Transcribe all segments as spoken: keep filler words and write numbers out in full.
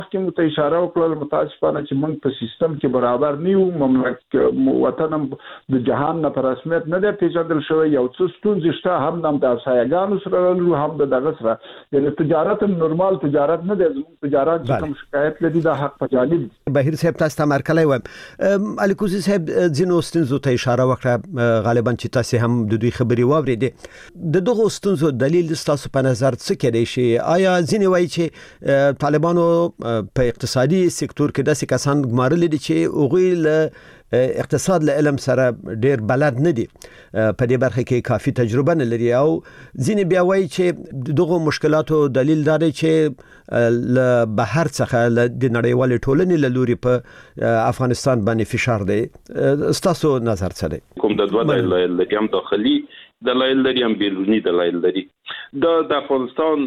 کې مو ته اشاره وکړل متاسفانه چې موږ په سیستم کې برابر نه یو مملکت وطن د جهان نه په رسمیت نه دی پیژندل شوی یو څه ستونزې شته هم د همسایه‌ګانو سره لرو هم د دغه سره یعنی تجارت نورمال تجارت نه دی زموږ تجارت چې کوم شکایت لري د حق په جانب بهیر صاحب تاسو ته مرکلی وایم الیکوزي صاحب ځینو ستونزو ته اشاره وکړه غالبا چې تاسو هم د دوی خبرې واورېدې د دغو ستونزو دلیل ستاسو په نظر څه کېدای شي آیا ځینې وایي چې طالبانو په اقتصادي سکتور کې داسې کسان ګمارلي دي چې هغوی له اقتصاد له علم سره ډیر بلد نه دي په دې برخه کې کافي تجربه نه لري او ځینې بیا وایي چې دغه مشکلاتو دلیل دا دی چې له بهر څخه د نړیوالې ټولنې له لوري په افغانستان باندې فشار دی ستاسو نظر څه دی؟ کوم د دوه دلایل لري هم داخلي دلایل لري هم بیرونی دلایل لري دا د افغانستان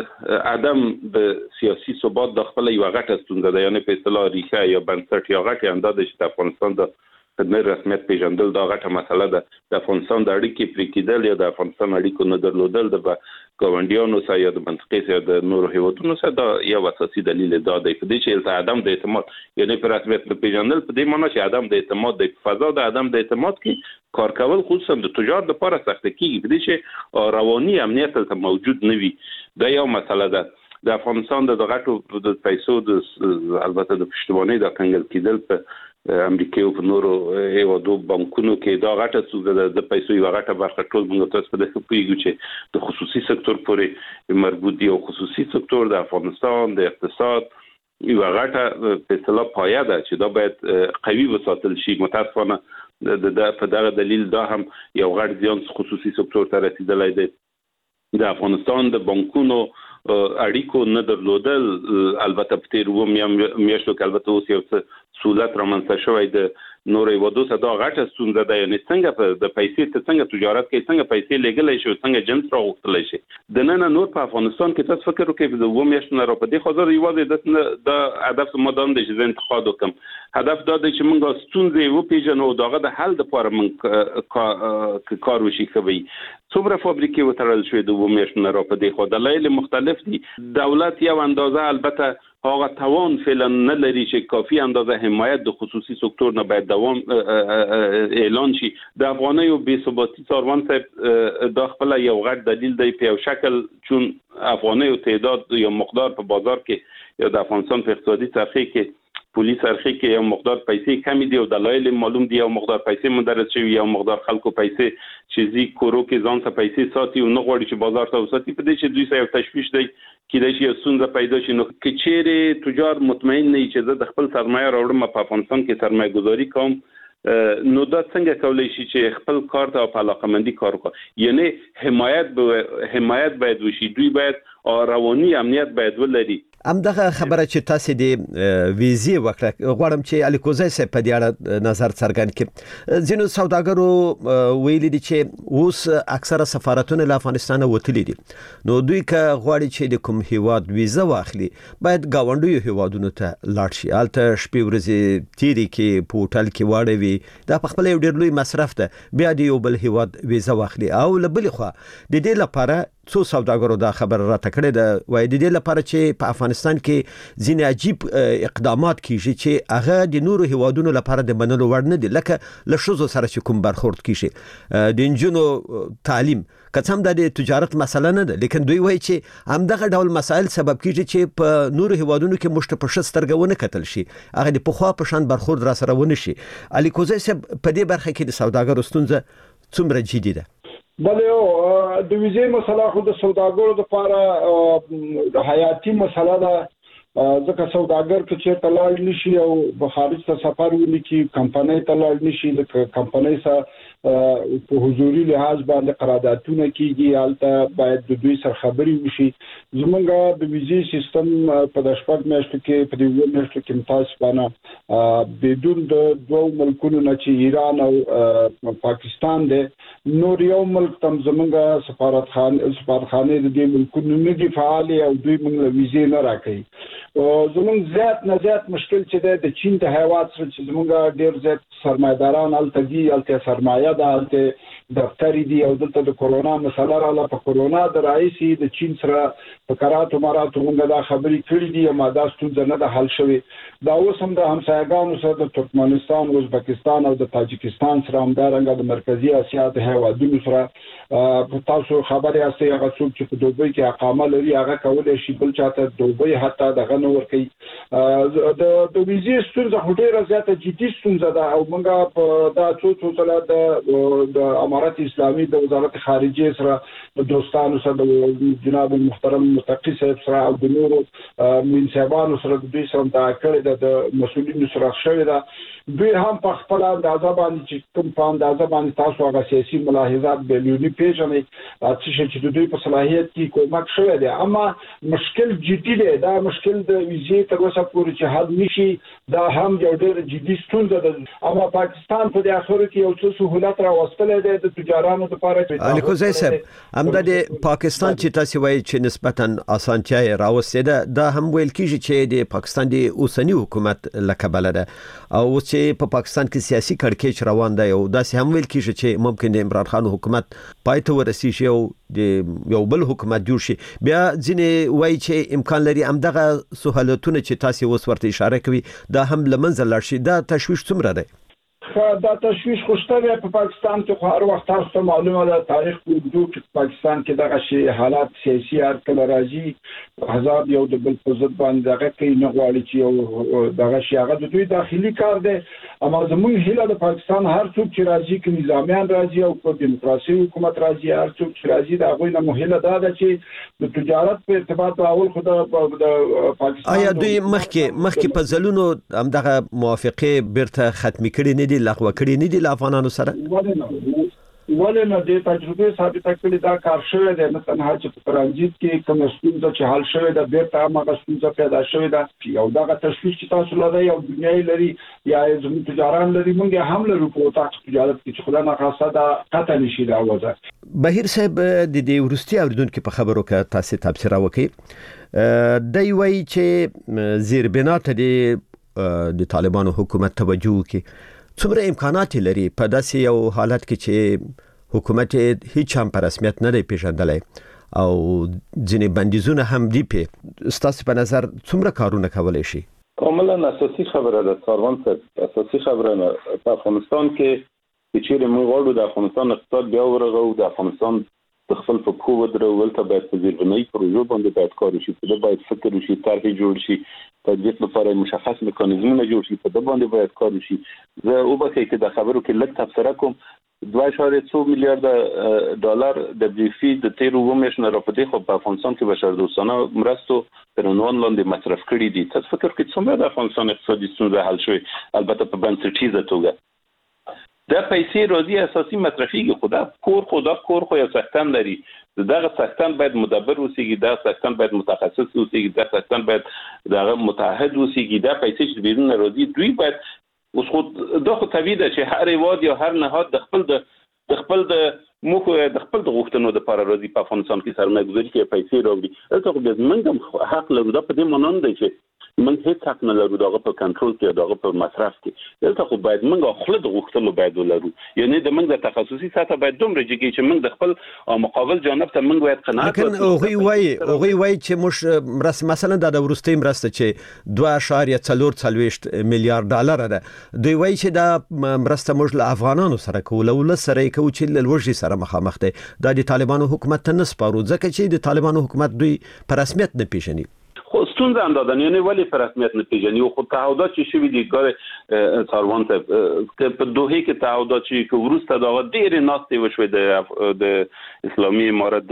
عدم د سیاسي ثبات د خپل یو غټه ستونزه ده یعنی په اصطلاح ریښه یا بنسټ یا غټه انداز چې د افغانستان د خدمت رسمیت پیژندل دا غټه مسله ده د افغانستان د اړیکې پرې کېدل یا د افغانستان اړیکو نه درلودل د ګاونډیانو سره یا د منطقې سره د نورو هیوادونو سره دا یو اساسي دلیل دا دی په دې چې عدم د اعتماد یعنی پر رسمیت پیژندل په دې معنی چې عدم د اعتماد د فضا د عدم د اعتماد کې کار کول خصوصا د تجارت لپاره سخت کیږي په دې چې رواني امنیت ته موجود نه وي دا یو مسله ده د افغانستان د غټو د پیسو د البته د پښتوانۍ د کنګل کېدل په امریکا او په نورو هیوادو بانکونو کې دا غټه څه د پیسو یو غټه برخه ټول موږ تاسو په دې پیږو چې د خصوصي سکتور پورې مربوط دی او خصوصي سکتور د افغانستان د اقتصاد یو غټه په اصطلاح پایه ده چې دا باید قوي وساتل شي متاسفانه د په دغه دلیل دا هم یو غټ زیان خصوصي سکتور ته رسیدلی دی د افغانستان د بانکونو اړیکو نه درلودل البته په تیر و میاشتو کې البته اوس یو څه سہولت رامنځته شوی د نورې هیوادو سره دا غټه ستونزه ده یعنې څنګه په د پیسې ته څنګه تجارت کوي څنګه پیسې لېږلی شي څنګه جنس راغوښتلی شي د نن نور په افغانستان کې تاسو فکر وکړئ د اووه میاشتو نه را په دې خاطر یوازې د هدف زما دا دی چې زه انتقاد وکړم هدف دا دی چې موږ ستونزې وپېژنو او د هغه د حل دپاره موږ کار وشي کوي څومره فابریکې وتړل شوې د اووه میاشتو نه را په دې خوا دلایل مختلف دي دولت یو اندازه البته هغه توان فعلا نه لري چې کافي اندازه حمایت د خصوصي سکتور نه باید دوام اعلان شي د افغانیو بې ثباتي څاروان صاحب دا خپل یو غټ دلیل دی په یو شکل چون افغانیو تعداد یا مقدار په بازار کې یا د افغانستان په اقتصادي څرخې کې پولیس ارخی کې یو مقدار پیسې کمی دی او دلایل معلوم دی یو مقدار پیسې مدرس شوی یو مقدار خلکو پیسې چې زی کورو کې ځان څخه پیسې ساتي او نه غواړي چې بازار ته وساتي په دې چې دوی سره تشویش دی کېدای شي یو ستونزه پیدا شي نو که چیرې تجار مطمئن نه چې زه د خپل سرمایه راوړم په افغانستان کې سرمایه گذاري کوم نو دا څنګه کولای شي چې خپل کار ته په علاقمندي کار وکړي یعنی حمایت به حمایت باید وشي دوی باید رواني امنیت باید ولري همدغه خبره چې تاسو د ویزې وکړه غواړم چې الیکوزی صاحب په دې اړه نظر څرګند کړي ځینو سوداګرو ویلي دي چې اوس اکثره سفارتونه له افغانستان وتلي دي نو دوی که غواړي چې د کوم هیواد ویزه واخلي باید ګاونډیو هیوادونو ته لاړ شي هلته شپې ورځې تیرې کې په هوټل کې واړوي دا په خپله یو ډېر لوی مصرف ده بیا د یو بل هیواد ویزه واخلي او له بلې خوا د دې لپاره څو سوداګرو دا خبر راته کړې ده وایي د دې لپاره چې په افغانستان کې ځینې عجیب اقدامات کیږي چې هغه د نورو هیوادونو لپاره د منلو وړ نه دي لکه له ښځو سره چې کوم برخورد کیږي د نجونو تعلیم که څه هم دا د تجارت مسله نه ده لیکن دوی وایي چې همدغه ډول مسایل سبب کیږي چې په نورو هیوادونو کې موږ ته په ښه سترګه ونه کتل شي هغه د پخوا په شان برخورد را سره ونه شي الیکوزی صاحب په دې برخه کې د سوداګرو ستونزه څومره جدي ده؟ بله د ویزې مسله خو د سوداګرو لپاره حیاتي مسله ده ځکه سوداګر که چېرته لاړ نشي او خارج ته سفر ولیکي کمپنۍ ته لاړ نشي د کمپنۍ سره په حضوري لحاظ باندې قراردادونه کیږي هلته باید د دوی سره خبرې وشي زمونږ د ویزې سیستم په د شپږ میاشتو کې په دې اووه میاشتو کې متاسفانه بدون د دوو ملکونو نه چې ایران او پاکستان دی نور یو ملک تم زمونږ سفارتخانه سفارتخانې د دې ملکونو نه دي فعالې او دوی موږ له ویزې نه راکوي زمونږ زیات نه زیات مشکل چې دی د چین د هیواد سره چې زمونږ ډېر زیات سرمایه‌داران هلته دي هلته سرمایه ده هلته دفتر دي او دلته د کورونا مسله رااله په کورونا د رئیسي د چین سره په قراراتو مراتو موږ دا خبرې کړې دي ما دا ستونزه نه ده حل شوې دا اوس هم د همسایګانو سره د ترکمنستان ازبکستان او د تاجکستان سره همدارنګه د مرکزی اسیا د هیوادونو سره تاسو خبرې استه هغه څوک چې په دوبۍ کې اقامه لري هغه کولای شي بل چاته دوبۍ حتی دغه نور کوي د د ویزې ستونزه هټیره زیاته جدي ستونزه ده او موږ په دا څو څو سره د د امارات اسلامي د وزارت خارجه سره د دوستانو سره د جناب محترم متقی صاحب سره او د نورو منصبانو سره د دوی سره د کړه د مسؤلینو سره شوې ده دوی هم په خپل اندازه باندې چې کوم په اندازه باندې تاسو هغه سیاسي ملاحظات بیلونی پیژنې چې د دوی په صلاحیت کې کومک شوی دی اما مشکل جدي دی دا مشکل د ویزې تر اوسه پورې چې حل نشي دا هم یو ډېر جدي ستونزه ده اما پاکستان په دې اخر کې یو څه سہولت راوستلې ده د تجارانو لپاره الیکوزای صاحب هم د پاکستان چې تاسو وایي چې نسبتا اسانتیا راوستې ده دا هم ویل کیږي چې د پاکستان د اوسنی حکومت لکبل ده او چې په پاکستان کې سیاسي کړکېچ روان دی او دا هم ویل کیږي چې ممکن د عمران خان حکومت پای ته ورسیږي او د یو بل حکومت جوړ شي بیا ځینې وایي چې امکان لري همدغه سہولتونه چې تاسو اوس ورته اشاره کوي دا هم لمنځه لاړ شي دا تشویش څومره دی دا تشویش خوشته دی په پاکستان کې خو هر وخت تاسو ته معلومه ده تاریخ په وجود کې پاکستان کې دغه شی حالات سیاسي هر کله راځي حزب یو د بل په ضد باندې دغه کوي نه غواړي چې یو دغه شی هغه د دوی داخلي کار دی اما زموږ هیله د پاکستان هر څوک چې راځي کې نظامیان راځي او په دیموکراسي حکومت راځي هر څوک چې راځي دا غوښنه مهمه ده چې د تجارت په ارتباط اول خو د پاکستان آیا دوی مخکې مخکې په ځلونو همدغه موافقه بیرته ختمي کړي نه دي لغوه کړي نه دي له افغانانو سره ولې نه د تجربه ثابته کړي دا کار شوی دی نه تنها چې په ترانزیت کې کوم ستونزه چې حل شوی دا بیرته هغه ستونزه پیدا شوی دا یو دغه تشویش چې تاسو لرئ یو دنیاي لري یا زموږ تجاران لري موږ هم لرو په تاسو تجارت کې چې خدای نه خاصه دا قطع نشي راوځي بهیر صاحب د دې ورستي اوریدونکو په خبرو کې تاسو تبصره وکړي د وی چې زیربنا ته د طالبانو حکومت توجه کوي څومره امکانات لري په داسې یو حالت کې چې حکومت هیڅ هم په رسمیت نه دی پیژندلی او ځینې بندیزونه هم دی په ستاسو په نظر څومره کارونه کولی شي کاملا اساسي خبره ده کاروان صاحب اساسي خبره نه په افغانستان کې چې موږ غواړو د افغانستان اقتصاد بیا ورغو د افغانستان د خپل په کوو درول ته باید په زیربنایي پروژو باندې باید کار وشي په دې باید فکر وشي طرحې جوړ شي تدبیر لپاره مشخص میکانیزمونه جوړ شي په دې باندې باید کار وشي زه او به کې د خبرو کې لږ تفسیر کوم دوه اشاریه څو میلیارډ ډالر د بي اف د تیرو ومشن را په دې خو په افغانستان کې بشردوستانه مرستو تر عنوان لاندې مصرف کړي دي تاسو فکر کوئ څومره د افغانستان اقتصادي ستونزې حل شوي البته په بنسټیزه توګه دا پیسې راځي اساسي مصرفيږي خدا کور خدا کور خو یو څښتن لري دغه څښتن باید مدبر اوسېږي دا څښتن باید متخصص اوسېږي دا څښتن باید دغه متحد اوسېږي دا پیسې چې بیرون راځي دوی باید اوس خو دا خو طبیعي ده چې هر هیواد یا هر نهاد د خپل د خپل د موخو د خپل د غوښتنو لپاره راځي په افغانستان کې سرمایه‌ګذاري کې پیسې راوړي البته خو د منګم حق لرو دا په دې مانند دی چې من هیڅ حق نه لرو دغه په کنټرول کې دغه په مصرف کې دلته خو باید موږ خپل د غوښتنو باید ولرو یعنی د موږ د تخصصي ساته باید دومره جګی چې موږ د خپل مقابل جانب ته موږ باید قناعت لکه اوغي وای اوغي وای چې موږ مرس مثلا د ورستي مرسته چې دوه اشاریه څلور څلويشت میلیارډ ډالر ده دوی وای چې دا مرسته موږ له افغانانو سره کوله ول سره کوي چې له لوړ سره مخامخ دي د طالبانو حکومت ته نسپارو ځکه چې د طالبانو حکومت دوی په رسمیت نه پیژني خو ستونزه اندادن یعنی ولی په رسمیت نه پیژني او خو تعهدات چې شوی دي ګاره سروان ته په دوه کې تعهدات چې ورسته دا ډېر ناستې وشوي د د اسلامي امارت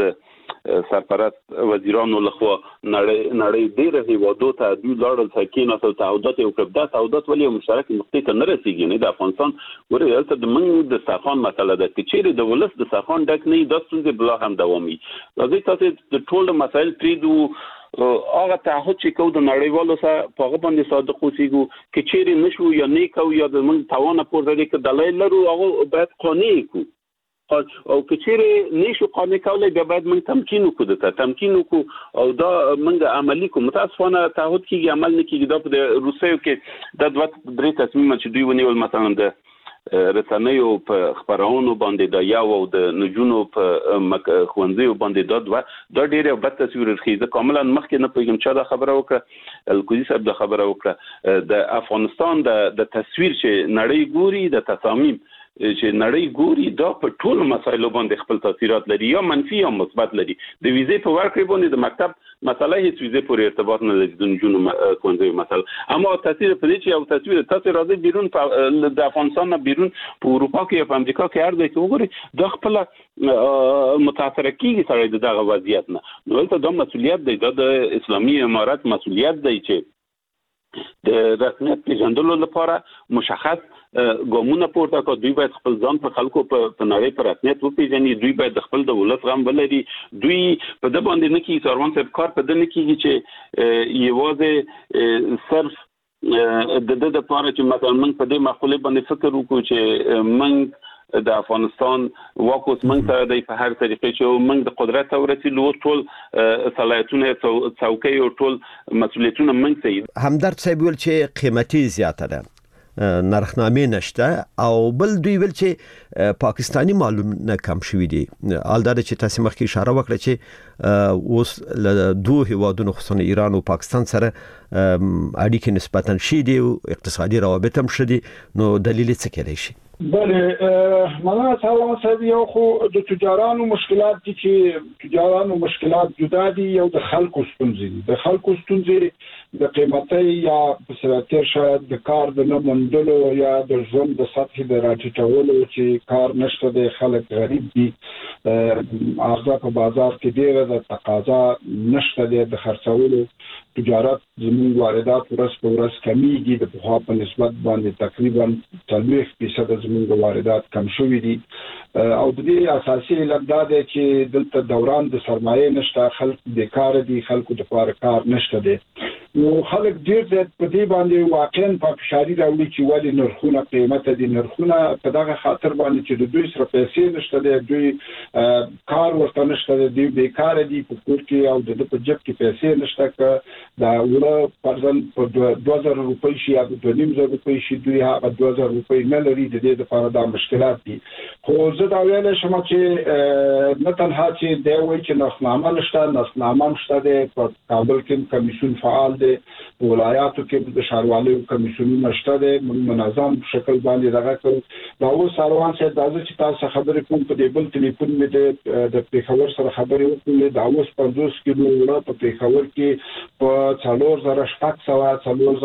سرپرست وزیرانو لخوا نړۍ نړۍ ډېر هیوادو ته دوی لاړل چې نه تعهدات او کړه تعهدات ولی مشترک نقطې ته نه رسیږي نه د افغانستان ورته د منګ د ساخان مسله ده چې چیرې د ولس د ساخان ډک نه د ستونزې بلا هم دوامي راځي تاسو د ټول مسایل پریدو هغه تعهد چې کو د نړیوالو سره په هغه باندې صادق اوسېګو چې چیرې نشو یا نه کو یا د من توانه پورې کې دلایل لرو هغه باید قانوني کو او که چیرې نشو قانوني کولای بیا باید من تمکین وکړو ته تمکین وکړو او دا منګه عملی کوم متاسفانه تعهد کیږي عمل نه کیږي دا په روسیو کې د دوه درې تصمیم چې دوی ونیول مثلا د رسنیو په خبرونو باندې دا یو او د نجونو په خوندزیو باندې دا دوه دا ډیره بد تصویر ورخیزه کاملا مخکې نه پیغام چا دا خبره وکړه الکوزي صاحب دا خبره وکړه د افغانستان د د تصویر چې نړۍ ګوري د تصامیم چې نړۍ ګوري دا په ټولو مسایلو باندې خپل تاثیرات لري یا منفي یا مثبت لري د ویزې په ورکړې باندې د مکتب مسله هیڅ ویزې پورې ارتباط نه لري د نجونو کوندوي مسله اما تاثیر په دې چې یو تصویر تاسو راځي بیرون د افغانستان نه بیرون په اروپا کې په امریکا کې هر ځای کې وګوري دا خپل متاثر کیږي سره دغه وضعیت نه نو ته د مسولیت دی د اسلامي امارات مسولیت دی چې د رسمیت پیژندلو لپاره مشخص ګامونه پورته کړي دوی باید خپل ځان په خلکو په نړۍ پر رسمیت وپیژني دوی باید خپل د ولس غم ولري دوی په د باندې نه کې سروان صاحب کار په د نه کې چې یوازې صرف د د د لپاره چې مثلا موږ په دې مقوله باندې فکر وکړو چې موږ د افغانستان واکوس موږ ته د په هر طریقې چې موږ د قدرت ورسېلو ټول صلاحیتونه څوکۍ او ټول مسولیتونه موږ ته همدرد صاحب ویل چې قیمتي زیاته ده نرخنامې نشته او بل دوی ویل چې پاکستانی معلومونه کم شوي دي البته چې تاسو مخکې اشاره وکړه چې اوس له دوه هیوادونو خصوصا ایران او پاکستان سره اړیکې نسبتاً شي دي او اقتصادي روابط هم شدي نو دلیل څه کېدای شي بله مولانا سلام صاحب یو خو د تجارانو مشکلات دي چې تجارانو مشکلات جدا دي یو د خلکو ستونزې دي د خلکو ستونزې د قیمتي یا په سراتیر شاید د کار د نه مندلو یا د ژوند د سطح د راټیټولو چې کار نشته د خلک غریب دي ارزاق په بازار کې ډیره د تقاضا نشته د خرڅولو تجارت زموږ واردات ورځ په ورځ کمیږي د پخوا په نسبت باندې تقریبا څلوېښت فیصد زموږ واردات کم شوي دي او د دې اساسي علت دا دی چې دلته دوران د سرمایې نشته خلک بیکاره دي خلکو د لپاره کار نشته دی نو خلک ډیر زیات په دې باندې واقعا په فشاري راوړي چې ولې نرخونه قیمت دي نرخونه په دغه خاطر باندې چې د دوی سره پیسې نشته دي دوی کار ورته نشته دي دوی بیکاره دي په کور کې او د په جیب کې پیسې نشته که دا وړه پرځن په دوه زره روپۍ شي یا دوه نیم زره روپۍ شي دوی هغه دوه زره روپۍ نه لري د دې لپاره دا مشکلات دي خو زه دا ویل شم چې نه تنها چې دی وایي چې نسنامه نشته نسنامه شته دی په کابل کې کمیسیون فعال دی په ولایاتو کې د ښاروالۍ کمیسیونونه شته دی موږ منظم شکل باندې دغه کوو دا اوس سروان صاحب دا چې تاسو خبرې کوم په دې بل ټلیفون مې د پېښور سره خبرې وکړې دا اوس پنځوس کیلو وړه په پېښور کې په څلور زره شپږ سوه څلور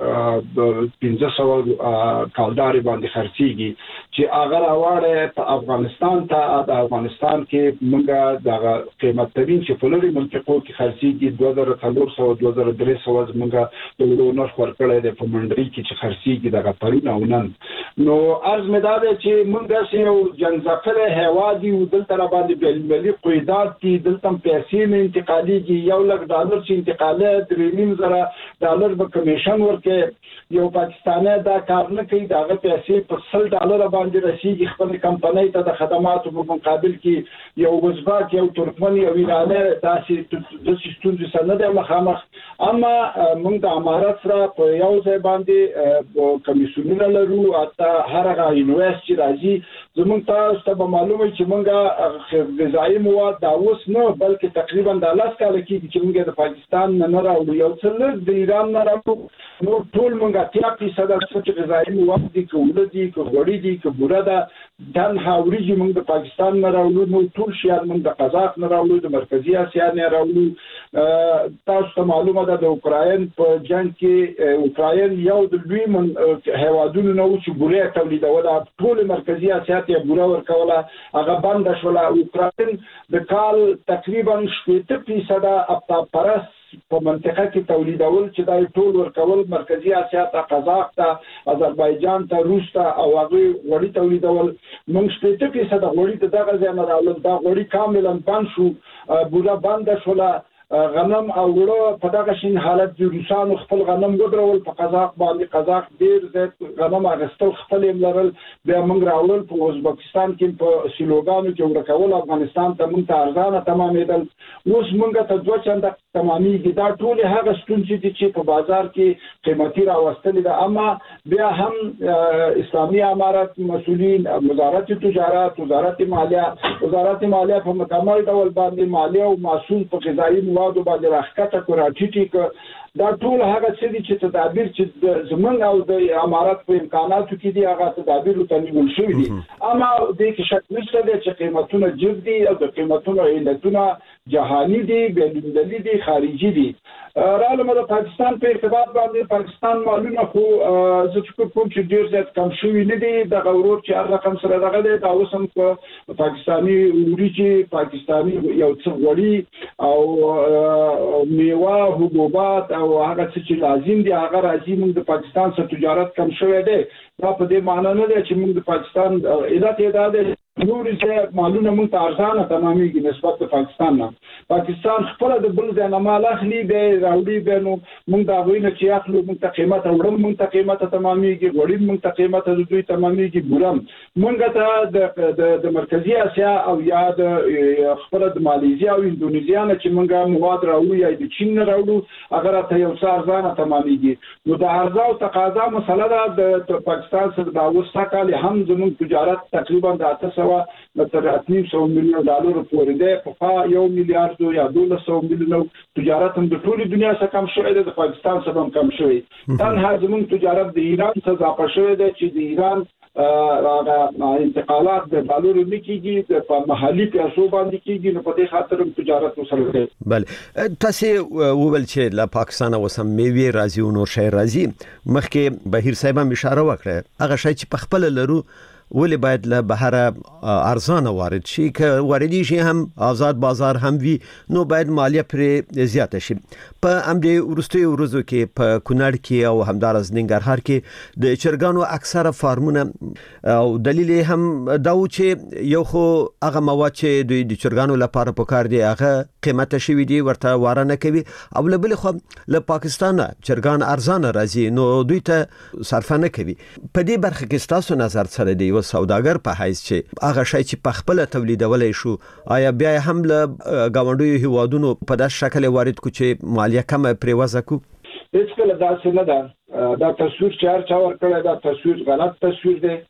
زره پنځه سوه کالدارې باندې خرڅېږي چې هغه راوړی په افغانستان ته د افغانستان کې موږ دغه قیمت ترین چې په لرې منطقو کې خرڅېږي دوه زره څلور سوه دوه زره درې سوه زموږ د وړو نرخ ورکړی دی په منډۍ کې چې خرڅېږي دغه پرون او نن نو عرض مې دا دی چې موږ داسې یو جنګځپلی هیواد یو دلته راباندې بېلملي قیودات دي دلته پیسې نه انتقالېږي یو لک ډالر چې انتقالي درې نیم زره ډالر به کمیشن ورکړي یو پاکستانی دا کار نه کوي د هغه پیسې په سل ډالره باندې رسېږي خپلې کمپنۍ ته د خدماتو په مقابل کې یو ازبک یو ترکمن یو ایرانی داسې داسې ستونزې سره نه دی مخامخ اما موږ د امارت سره په یو ځای باندې کمیسیونونه لرو حتی هر هغه یونیورسټ چې راځي زموږ تاسو ته به معلومه چې موږ غذایي مواد دا اوس نه بلکې تقریبا د لس کاله کېږي چې موږ د پاکستان نه نه راوړو یو څه لږ د ایران نه راوړو نو ټول موږ اتیا فیصده چې غذایي مواد دي که اوړه دي که غوړي دي که بوره ده تنها وریجې موږ د پاکستان نه راوړو نو ټول شیان موږ د قزاق نه راوړو د مرکزي اسیا نه راوړو تاسو ته معلومه ده د اوکراین په جنګ کې اوکراین یو د لوی هیوادونو نه و چې بوره تولیدوله ټول مرکزي اسیا ته بوره ورکوله هغه بنده شوله اوکراین د کال تقریبا شپېته فیصده افتا پرست په منطقه کې تولیدول چې دا ټول ورکول مرکزي اسیا ته قزاق ته آذربایجان ته روس ته او هغه غوړي تولیدول موږ شپېته فیصده غوړي د دغه ځای نه راوړل دا غوړي کاملا بند شو بوره بند شوله غنم او وړه په دغه شین حالت د روسانو خپل غنم ودرول په قزاق باندې قزاق ډیر زیات غنم اغستل خپل لرل بیا موږ راول په ازبکستان کې په سلوګانو کې ورکول افغانستان ته موږ ته ارزانه تمامېدل اوس موږ ته دوه چنده تمامېږي دا ټول هغه ستونزې دي چې په بازار کې قیمتي راوستل دي اما بیا هم اسلامي امارات مسؤلین وزارت تجارت وزارت مالیه وزارت مالیه په مکمل ډول باندې مالیه او محصول په غذایی موادو باندې راښکته کو راټیټي کو دا ټول هغه څه دي چې تدابیر چې زمونږ او د امارات په امکاناتو کې دي هغه تدابیر ته نیول شوي دي اما د کې شک نشته چې قیمتونه جدي او د قیمتونو علتونه جهاني دي بین‌المللي دي خارجي دي رالم د پاکستان په ارتباط باندې پاکستان معلومه خو زه فکر کوم چې ډیر زیات کم شوی نه دي د غورور چې هر رقم سره دغه دی دا اوس هم په پاکستاني وریجې پاکستاني یو څه غوړي او میوه حبوبات او هغه چې لازم دي هغه راځي موږ د پاکستان سره تجارت کم شوی دی دا په دې معنی نه دی چې موږ د پاکستان علت یې دا دی نور چې معلومه موږ ته ارزانه تمامېږي نسبت د پاکستان نه پاکستان خپل د بل ځای نه مال اخلي به راوړي به نو موږ دا غوښنه چې اخلو موږ ته قیمت وړم موږ ته قیمت تمامېږي وړي موږ ته قیمت د دوی تمامېږي ګورم موږ ته د د مرکزی اسیا او یا د خپل د ماليزیا او انډونیزیا نه چې موږ مواد راوړو یا د چین نه راوړو اگر ته یو څه ارزانه تمامېږي نو د عرضه او تقاضا مسله ده د پاکستان سره د اوسه کال هم زموږ تجارت تقریبا د اته تر اتنیم سو میلیون ډالر پورې ده په یو میلیارډ یا دولس سو میلیون تجارت هم د ټولې دنیا څخه کم شوی دی د پاکستان څخه هم کم شوی تنها زموږ تجارت د ایران څخه اضافه شوی دی چې د ایران راغه انتقالات د ډالر نه کیږي په محلي پیسو باندې کیږي نو په دې خاطر هم تجارت وسره دی بل تاسو وویل چې له پاکستان وسم میوي راځي او نور شي راځي مخکې بهیر صاحب هم اشاره وکړه هغه شی چې په خپل لرو ولی باید له بهره ارزانه وارد شي که واردی شي هم آزاد بازار هم وي نو باید مالیه پر زیاته شي په امدې ورستي ورځو کې په کونړ کې او همدارس ننګرهار کې د چرګانو اکثره فارمونه او دلیل هم دا و چې یو خو هغه مواد چې دوی د چرګانو لپاره پکار دي هغه قیمت شوی دی ورته واره نه کوي او بل خو له پاکستان چرګان ارزانه راځي نو دوی ته صرف نه کوي په دې برخه کې تاسو نظر سره دی سوداګر په حیث چې هغه شی چې په خپل تولیدولای شو آیا بیا هم له گاونډیو هیوادونو په داس شکل وارد کو چې مالیه کم پریوازه کو هیڅ کله داسې نه ده دا تصویر چې هر چا ورکړی دا تصویر غلط تصویر دی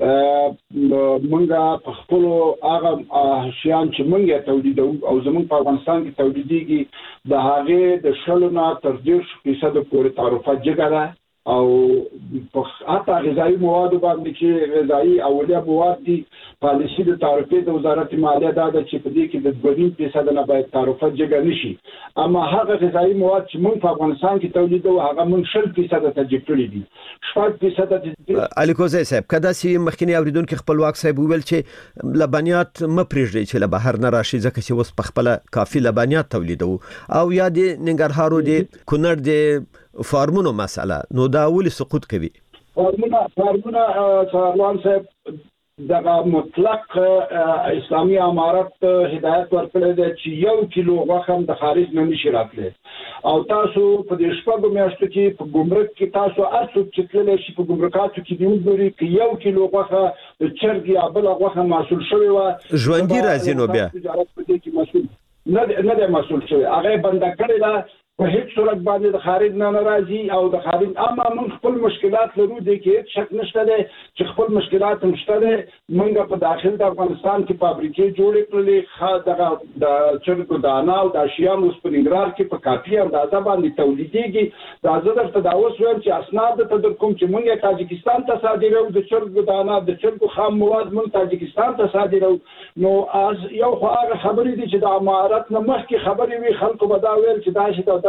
مونږه په خپل هغه شیان چې مونږه تولیدو او زمونږ په افغانستان کې تولیديږي د هغه د شلو نه تر ډیر فیصد پورې تعرفه جګړه او په حتی غذایی مواد باندې چې غذایی اولیه مواد دي پالیسي د تعرفې د وزارت مالیه دا د چې په دې کې د دوه فیصد نه باید تعرفه جګ نشي اما هغه غذایی مواد چې موږ په افغانستان کې تولیدو هغه موږ شل فیصد ته جګ دي شپږ فیصد علي کوزی صاحب کدا سي مخکنی اوریدونکو خپلواک صاحب ویل چې لبنیات م پرېږدي چې له بهر نه راشي ځکه چې وس په خپل کافي لبنیات تولیدو او یا د ننګرهارو د کونړ د فارمونو مساله نو دا ولې سقوط کوي فارمونه فارمونه سروان صاحب دغه مطلق اسلامي امارت هدایت ورکړی دی چې یو کیلو غوښه د خارج نه نشي راتلی او تاسو په دې شپږو میاشتو کې په ګمرک کې تاسو ارڅو چې تللی شي په ګمرکاتو کې دی وګورئ چې یو کیلو غوښه د چرګ یا بل غوښه محصول شوی و ژوندۍ راځي نو بیا تجارت په دې کې مسؤل نه نه دی مسؤل شوی هغه بند کړی دا په هیڅ صورت باندې د خارج نه ناراضي او د خارج اما موږ خپل مشکلات لرو د کې شک نشته دی چې خپل مشکلات هم شته دي موږ په داخل د افغانستان کې فابریکې جوړې کړلې خا دغه د چرګو دانه او د اشیاء اوس په نګرار کې په کافي اندازه باندې تولیدېږي دا زه درته دا اوس وایم چې اسناد ته در کوم چې موږ تاجکستان ته صادروو د چرګو دانه د چرګو خام مواد موږ تاجکستان ته صادروو نو از یو خو هغه خبرې دي چې د امارات نه مخکې خبرې وي خلکو به دا ویل چې دا شي دا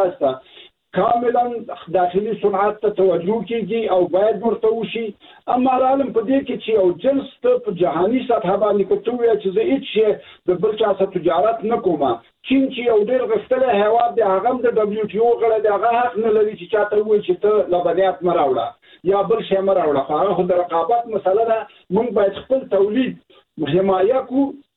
کاملا داخلي صنعت ته توجه کیږي او باید ورته وشي اما عالم په دې کې چې یو جنس په جهاني سطح باندې کوي چې زه هیڅ شي د بل چا سره تجارت نه کوم چین چې یو ډېر غښتلی هیواد دی هغه د دبليو ټي او غړی دی هغه حق نه لري چې چاته وایي چې ته لبنیات مه راوړه یا بل شی مه راوړه هغه خو د رقابت مسله ده موږ باید خپل تولید حمایه کړو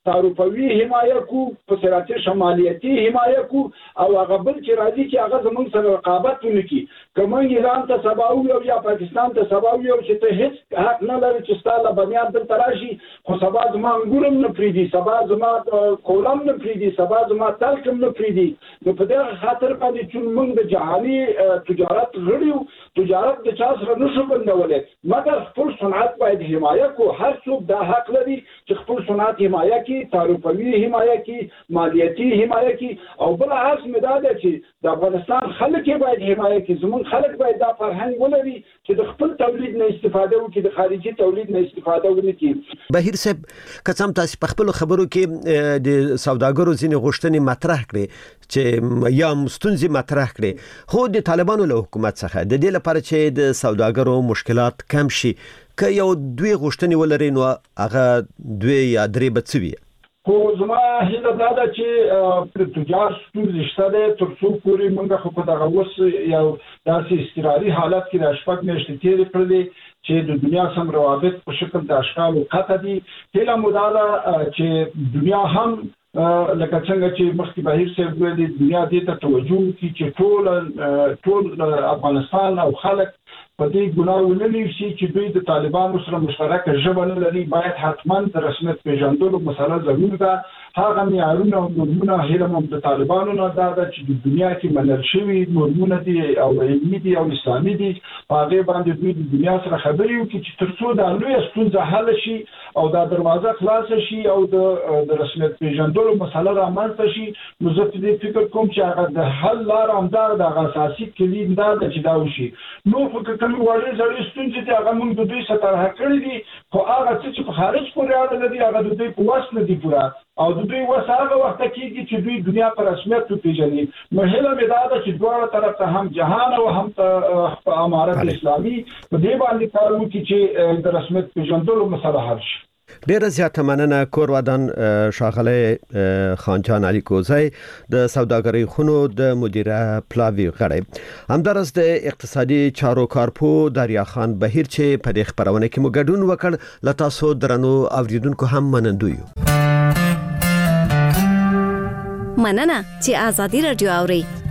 تعرفوي حمایه کو په صراط شمالیتي حمایه کو او هغه بل چې راځي چې هغه زموږ سره رقابت ونکړي کوم ایران ته سباوي او یا پاکستان ته سباوي او چې ته هیڅ حق نه لري چې ستاسو بنیاد دلته راشي خو سبا زما انګورم نه پریدي سبا زما کولم نه پریدي سبا زما تلکم نه پریدي نو په دې خاطر باندې چې موږ د جهاني تجارت غړیو تجارت د چا سره نشو بندولې مګر خپل صنعت باید حمایه کو هر څوک دا حق لري چې خپل صنعت حمایه کی تعرفوي حمایه کی مالیاتي حمایه کی او بل عاص مداد چې د افغانستان خلک باید حمایه کی زمون خلک باید دا فرهنګ ولري چې د خپل تولید نه استفاده وکړي د خارجي تولید نه استفاده ونه کړي. بهیر صاحب قسم تاسو په خپل خبرو کې د سوداګرو ځینې غوښتنې مطرح کړې چې یا مستونزې مطرح کړې خو د طالبانو له حکومت څخه د دې لپاره چې د سوداګرو مشکلات کم شي که یو دوی غوښتنې ولري نو هغه دوی یا درې بڅوي خو زما هیله دا ده چې پر تجار ستونزې شته ده تر څو پورې موږ خو په دغه اوس یو داسې استقراري حالت کې د شپږ میاشتې تېرې کړلې چې د دنیا سم روابط په شکل د اشکال او قطع دي هیله مو دا ده چې دنیا هم لکه څنګه چې مخکې بهیر صاحب ویلي دنیا دې ته توجه وکړي چې ټول ټول افغانستان او خلک په دې ګناه ونه نیسي چې دوی د طالبانو سره مشترکه ژبه نه لري باید حتما د رسمیت پیژندلو مسله ضرور ده هغه معیارونه او نورمونه هیله هم د طالبانو نه دا ده چې د دنیا کې منل شوي نورمونه دي او علمي دي او اسلامي دي په هغې باندې دوی د دنیا سره خبرې وکړي چې تر څو دا لویه ستونزه حل شي او دا دروازه خلاصه شي او د رسمیت پیژندلو مسله رامنځته شي نو زه په دې فکر کوم چې هغه د حل لاره همدا د هغه اساسي کلید دا ده چې دا وشي نو خو کوم وړې زړې ستونزې دي هغه موږ د دوی سره طرحه کړې دي خو هغه څه چې په خارج پورې اړه لري هغه د دوی په وس نه دي پوره او د دوی وس هغه وخت کېږي چې دوی دنیا په رسمیت وپېژني نو هیله مې دا ده چې دواړه طرف ته هم جهان او هم په امارت اسلامي په دې باندې کار وکړي چې د رسمیت پیژندلو مسله حل شي. ډیره زیاته مننه کور ودان ښاغلی خانجان علي کوزی د سوداګرۍ خونو د مدیره پلاوی غړی همدارس د اقتصادي چارو کارپو دریا خان بهیر چې په دې خبرونه کې مو ګډون وکړ ل تاسو درنو اوریدونکو هم منندوی مننه چې آزادي رادیو اوري